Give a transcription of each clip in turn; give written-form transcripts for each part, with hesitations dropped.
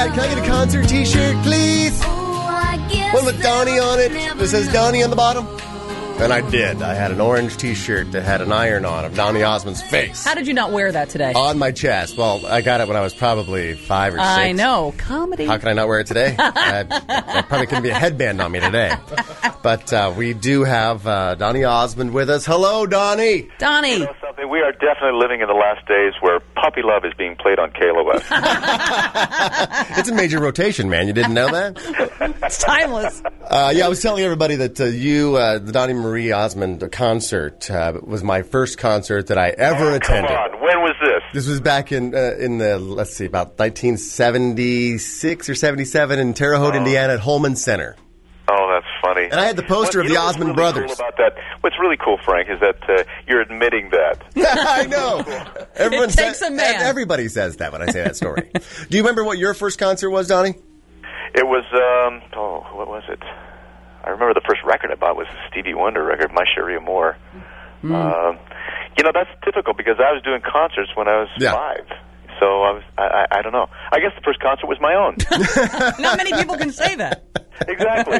Dad, can I get a concert t-shirt, please? One with Donnie on it that says Donnie on the bottom. And I did. I had an orange t-shirt that had an iron on of Donny Osmond's face. How did you not wear that today? On my chest. Well, I got it when I was probably 5 or 6. I know. Comedy. How can I not wear it today? I probably couldn't be a headband on me today. But we do have Donny Osmond with us. Hello, Donnie. Donnie. You know something? We are definitely living in the last days where Puppy Love is being played on KLOS. It's a major rotation, man. You didn't know that? It's timeless. Yeah, I was telling everybody that the Donnie Marie Osmond concert was my first concert that I ever attended. Come on, when was this? This was back in the, let's see, about 1976 or 77 in Terre Haute, Indiana at Holman Center. Oh, that's funny. And I had the poster of the Osmond really brothers. Cool about that, what's really cool, Frank, is that you're admitting that. I know. Everyone It takes a man. Everybody says that when I say that story. Do you remember what your first concert was, Donnie? It was, what was it? I remember the first record I bought was a Stevie Wonder record, My Cherie Amour. That's typical because I was doing concerts when I was 5. So I don't know. I guess the first concert was my own. Not many people can say that. Exactly.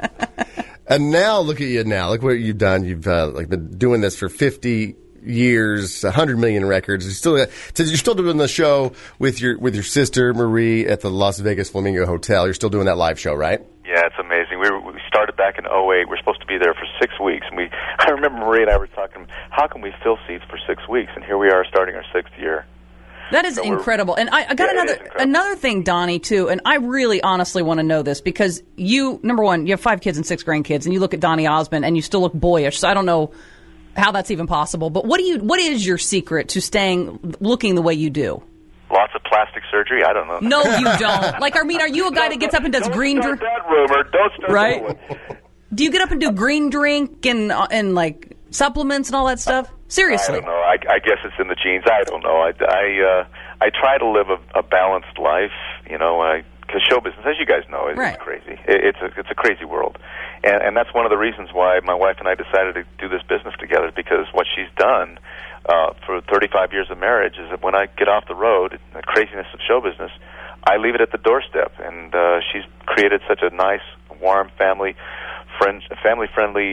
And now, look at you now. Look what you've done. You've been doing this for 50 years, 100 million records. You're still doing the show with your sister Marie at the Las Vegas Flamingo Hotel. You're still doing that live show, right? Yeah, it's amazing. We started back in 2008. We're supposed to be there for 6 weeks. And I remember Marie and I were talking, how can we fill seats for 6 weeks? And here we are starting our 6th year. That is incredible. And I got another thing, Donnie, too, and I really honestly want to know this because you, number one, you have 5 kids and 6 grandkids, and you look at Donny Osmond and you still look boyish, so I don't know how that's even possible. But what is your secret to looking the way you do? Lots of plastic surgery? I don't know. No, you don't. Are you a guy that gets up and does green drink? Don't start that rumor. Don't start right? that one. Do you get up and do green drink and like supplements and all that stuff? Seriously. I don't know. I guess it's in the genes. I don't know. I try to live a balanced life, because show business, as you guys know, is crazy. It's a crazy world. And that's one of the reasons why my wife and I decided to do this business together, because what she's done for 35 years of marriage is that when I get off the road, the craziness of show business, I leave it at the doorstep. And she's created such a nice, warm, family-friendly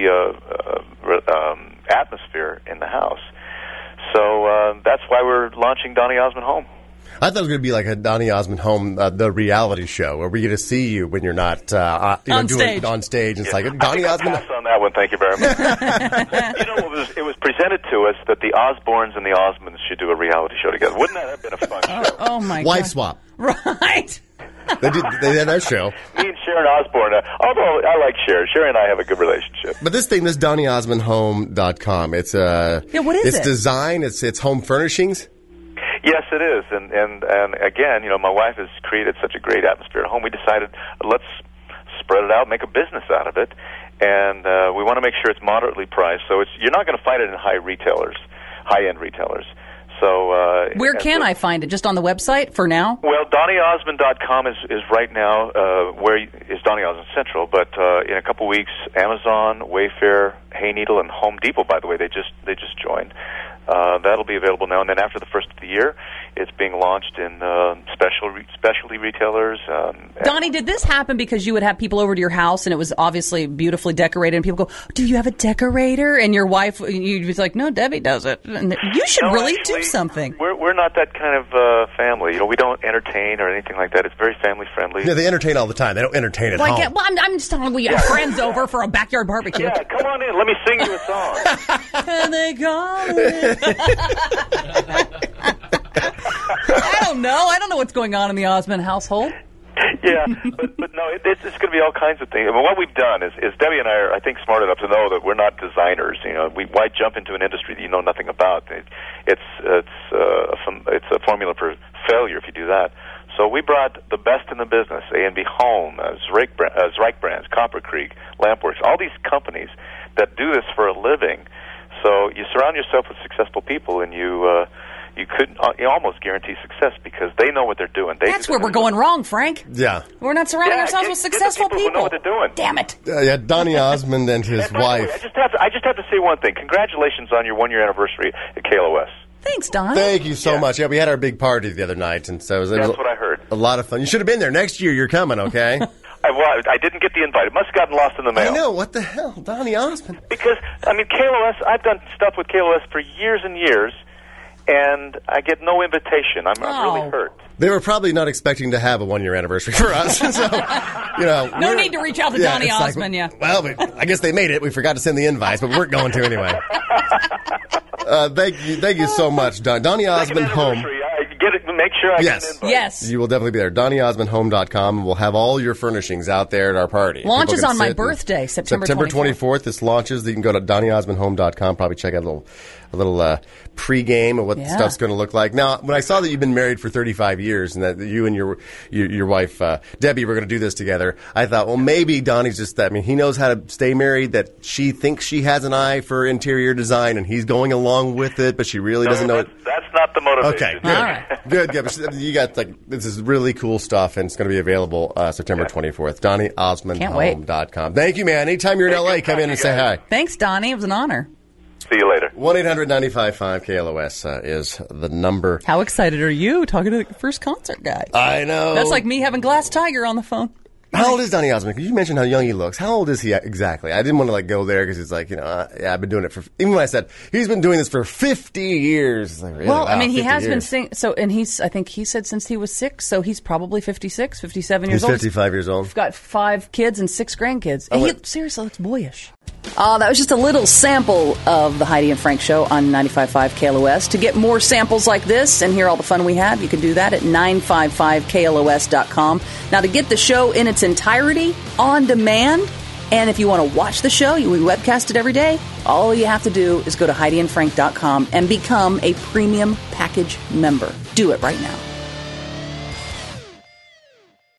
atmosphere in the house. So that's why we're launching Donny Osmond Home. I thought it was going to be like a Donny Osmond Home, the reality show, where we get to see you when you're not on stage. It's like Donny Osmond. Pass on that one, thank you very much. It was presented to us that the Osbournes and the Osmonds should do a reality show together. Wouldn't that have been a fun show? Oh my God. Wife swap. Right. They had that show. Me and Sharon Osbourne, although I like Sharon. Sharon and I have a good relationship. But this DonnyOsmondHome.com, it's what is it's it? design, it's home furnishings. Yes, it is, and again, my wife has created such a great atmosphere at home. We decided let's spread it out, make a business out of it, and we want to make sure it's moderately priced. So you're not going to find it in high-end retailers. So where can I find it? Just on the website for now? Well, DonnyOsmond.com is right now where is Donny Osmond Central, but in a couple weeks, Amazon, Wayfair, Hayneedle, and Home Depot. By the way, they just joined. That'll be available now, and then after the first of the year, it's being launched in specialty retailers. Donnie, did this happen because you would have people over to your house and it was obviously beautifully decorated, and people go, "Do you have a decorator?" And your wife, you'd be like, "No, Debbie does it." And you should do something. We're not that kind of family. We don't entertain or anything like that. It's very family friendly. Yeah, they entertain all the time. They don't entertain at home. Well, I'm just talking. We have friends over for a backyard barbecue. Yeah, come on in. Let me sing you a song. And they call it. I don't know. I don't know what's going on in the Osmond household. Yeah, but no, it's going to be all kinds of things. I mean, what we've done is Debbie and I are, I think, smart enough to know that we're not designers. Why jump into an industry that you know nothing about? It's a formula for failure if you do that. So we brought the best in the business: A&B Home, Zreich Brands, Copper Creek, Lampworks, all these companies that do this for a living. So you surround yourself with successful people, and you almost guarantee success because they know what they're doing. That's where we're going wrong, Frank. Yeah. We're not surrounding ourselves with successful people who know what they're doing. Damn it. Yeah, Donny Osmond and his wife. I just have to say one thing. Congratulations on your 1-year anniversary at KLOS. Thanks, Don. Thank you so much. Yeah, we had our big party the other night, and so that's what I heard. A lot of fun. You should have been there. Next year, you're coming, okay? I didn't get the invite. It must have gotten lost in the mail. I know. What the hell? Donny Osmond. Because, KLOS, I've done stuff with KLOS for years and years, and I get no invitation. I'm really hurt. They were probably not expecting to have a 1-year anniversary for us. So, no need to reach out to Donny Osmond, Well, I guess they made it. We forgot to send the invites, but we're going to anyway. Thank you so much, Donny Osmond Home. Make sure I get an invite. Yes. You will definitely be there. DonnyOsmondHome.com. We'll have all your furnishings out there at our party. Launches on my birthday, September 24th. This launches. You can go to DonnyOsmondHome.com. Probably check out a little pregame of what the stuff's going to look like. Now, when I saw that you've been married for 35 years and that you and your wife, Debbie, were going to do this together, I thought, well, maybe Donny's just that. I mean, he knows how to stay married, that she thinks she has an eye for interior design, and he's going along with it, but she really doesn't know it. That's not the motivation. Okay, good. All right. Good. You got, this is really cool stuff, and it's going to be available September 24th. DonnyOsmondHome.com. Thank you, man. Anytime you're in L.A., come in and say hi. Thanks, Donny. It was an honor. See you later. 1-800-95-5-KLOS is the number. How excited are you talking to the first concert guy? I know. That's like me having Glass Tiger on the phone. How old is Donny Osmond? Because you mentioned how young he looks. How old is he exactly? I didn't want to go there because it's like, I've been doing it for, even when I said, he's been doing this for 50 years. It's like, really? Well, wow, he has been singing. So, and I think he said since he was 6, so he's probably 56, 57 years old. He's 55 years old. He's got 5 kids and 6 grandkids. And he seriously looks boyish. That was just a little sample of the Heidi and Frank Show on 95.5 KLOS. To get more samples like this and hear all the fun we have, you can do that at 955KLOS.com. Now, to get the show in its entirety, on demand, and if you want to watch the show, we webcast it every day, all you have to do is go to HeidiandFrank.com and become a premium package member. Do it right now.